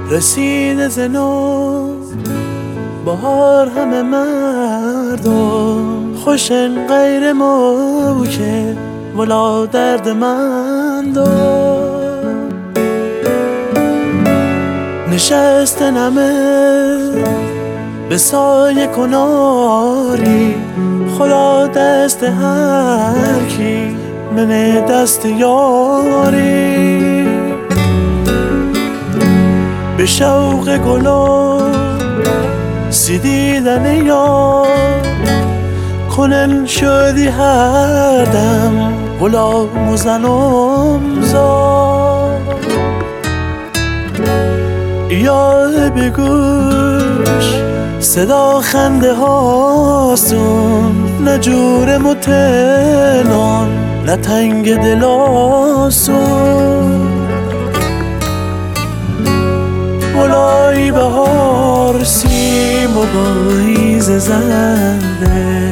رسیده زنو بهار همه مردم خوشن غیر مو که ولا درد من دار نشستن همه به سایه کناری خدا دست هر کی من دست یاری به شوق گلو سیدیدن یار کنن شدی هر دم غلام و زنم زار یا بگوش صدا خنده هاستون نه جور متنان نه تنگ دلاسون ولای بهار سیم و بایز زنده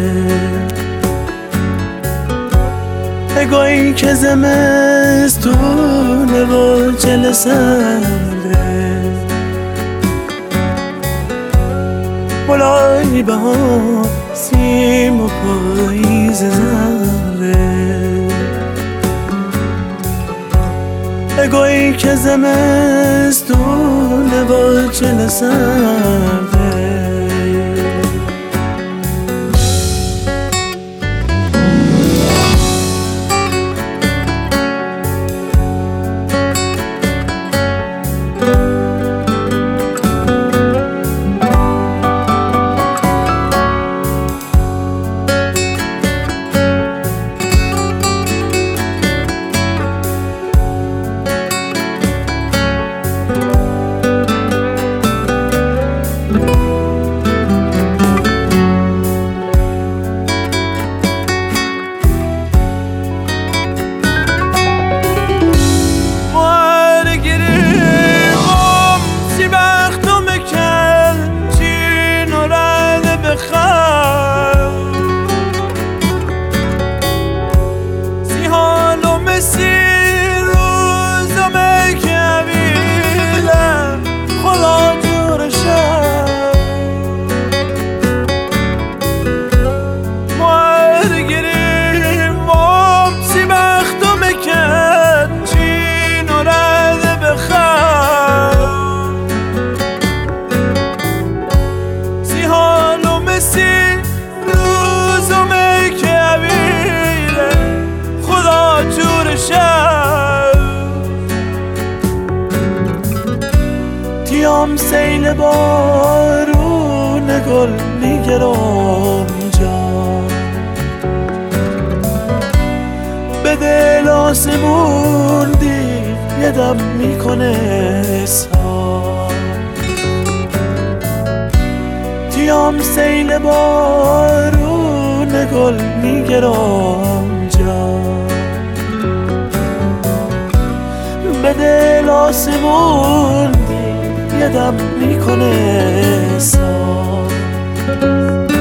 اگایی که زمستونه و جلسنده ولای بهار سیم و بایز زنده اگایی که زمستونه و جلسنده تیام سیل بارون گل میگرم جا به دل آسمون دید یه دم میکنه سا تیام سیل بارون گل میگرم جا به دل آسمون یه دم میکنه سا